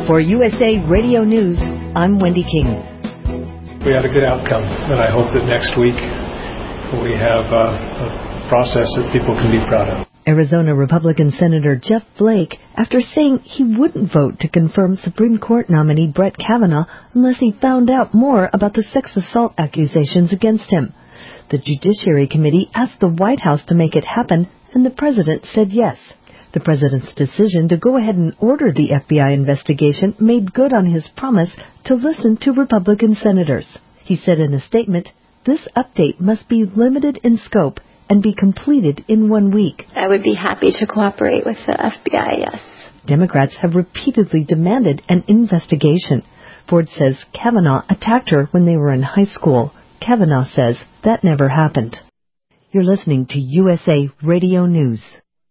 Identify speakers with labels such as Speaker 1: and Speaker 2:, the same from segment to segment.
Speaker 1: For USA Radio News, I'm Wendy King.
Speaker 2: We had a good outcome, and I hope that next week we have a process that people can be proud of.
Speaker 1: Arizona Republican Senator Jeff Flake, after saying he wouldn't vote to confirm Supreme Court nominee Brett Kavanaugh unless he found out more about the sex assault accusations against him. The Judiciary Committee asked the White House to make it happen, and the president said yes. The president's decision to go ahead and order the FBI investigation made good on his promise to listen to Republican senators. He said in a statement, "This update must be limited in scope and be completed in 1 week."
Speaker 3: I would be happy to cooperate with the FBI, yes.
Speaker 1: Democrats have repeatedly demanded an investigation. Ford says Kavanaugh attacked her when they were in high school. Kavanaugh says that never happened. You're listening to USA Radio News.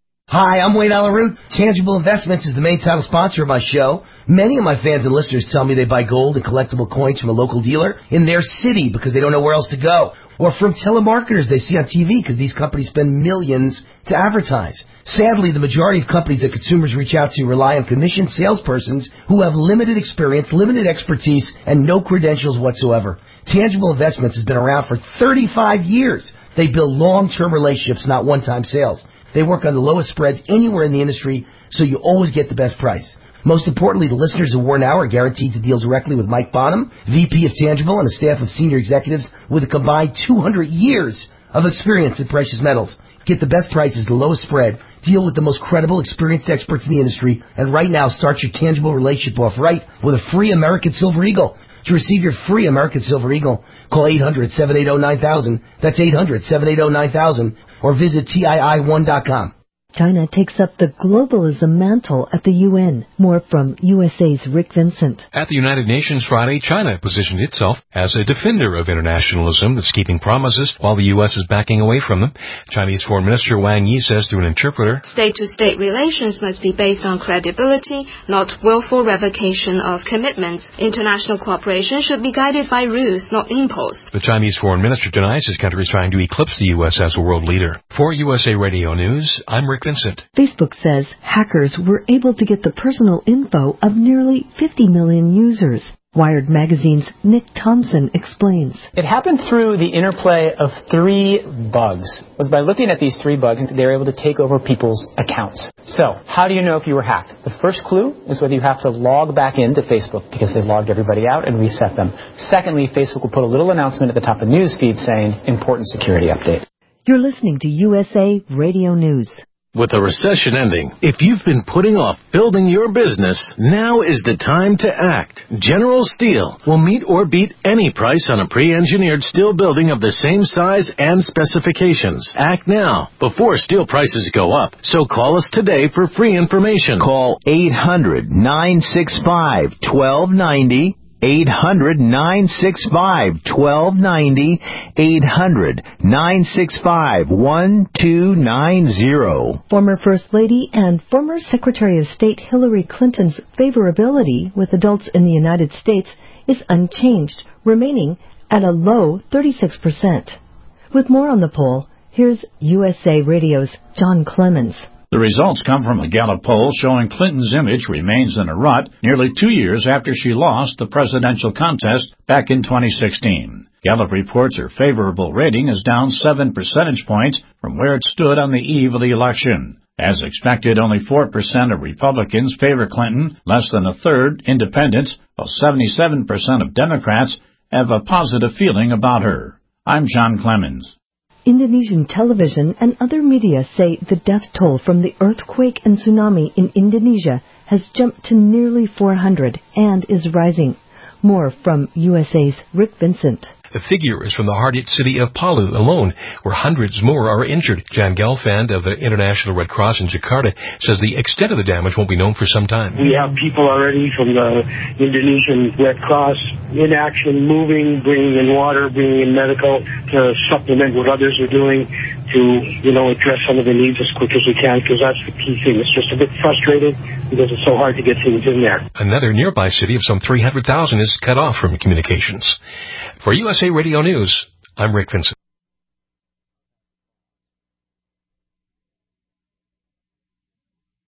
Speaker 4: Hi, I'm Wayne Alaroot. Tangible Investments is the main title sponsor of my show. Many of my fans and listeners tell me they buy gold and collectible coins from a local dealer in their city because they don't know where else to go. Or from telemarketers they see on TV because these companies spend millions to advertise. Sadly, the majority of companies that consumers reach out to rely on commissioned salespersons who have limited experience, limited expertise, and no credentials whatsoever. Tangible Investments has been around for 35 years. They build long-term relationships, not one-time sales. They work on the lowest spreads anywhere in the industry, so you always get the best price. Most importantly, the listeners of War Now are guaranteed to deal directly with Mike Bonham, VP of Tangible, and a staff of senior executives with a combined 200 years of experience in precious metals. Get the best prices, the lowest spread, deal with the most credible, experienced experts in the industry, and right now start your Tangible relationship off right with a free American Silver Eagle. To receive your free American Silver Eagle, call 800-780-9000. That's 800-780-9000. Or visit TII1.com.
Speaker 1: China takes up the globalism mantle at the UN. More from USA's Rick Vincent.
Speaker 5: At the United Nations Friday, China positioned itself as a defender of internationalism that's keeping promises while the U.S. is backing away from them. Chinese Foreign Minister Wang Yi says through an interpreter,
Speaker 6: "State-to-state relations must be based on credibility, not willful revocation of commitments. International cooperation should be guided by rules, not impulse."
Speaker 5: The Chinese Foreign Minister denies his country is trying to eclipse the U.S. as a world leader. For USA Radio News, I'm Rick Vincent.
Speaker 1: Facebook says hackers were able to get the personal info of nearly 50 million users. Wired Magazine's Nick Thompson explains.
Speaker 7: It happened through the interplay of 3 bugs. It was by looking at these 3 bugs, they were able to take over people's accounts. So, how do you know if you were hacked? The first clue is whether you have to log back into Facebook because they logged everybody out and reset them. Secondly, Facebook will put a little announcement at the top of news feed saying, important security update.
Speaker 1: You're listening to USA Radio News.
Speaker 8: With a recession ending, if you've been putting off building your business, now is the time to act. General Steel will meet or beat any price on a pre-engineered steel building of the same size and specifications. Act now, before steel prices go up. So call us today for free information.
Speaker 9: Call 800-965-1290. 800-965-1290, 800-965-1290.
Speaker 1: Former First Lady and former Secretary of State Hillary Clinton's favorability with adults in the United States is unchanged, remaining at a low 36%. With more on the poll, here's USA Radio's John Clemens.
Speaker 10: The results come from a Gallup poll showing Clinton's image remains in a rut nearly 2 years after she lost the presidential contest back in 2016. Gallup reports her favorable rating is down 7 percentage points from where it stood on the eve of the election. As expected, only 4% of Republicans favor Clinton, less than a third independents, while 77% of Democrats have a positive feeling about her. I'm John Clemens.
Speaker 1: Indonesian television and other media say the death toll from the earthquake and tsunami in Indonesia has jumped to nearly 400 and is rising. More from USA's Rick Vincent.
Speaker 5: The figure is from the hard-hit city of Palu alone, where hundreds more are injured. Jan Gelfand of the International Red Cross in Jakarta says the extent of the damage won't be known for some time.
Speaker 11: We have people already from the Indonesian Red Cross in action, moving, bringing in water, bringing in medical to supplement what others are doing to, address some of the needs as quick as we can, because that's the key thing. It's just a bit frustrating because it's so hard to get things in there.
Speaker 5: Another nearby city of some 300,000 is cut off from communications. For USA Radio News, I'm Rick Vincent.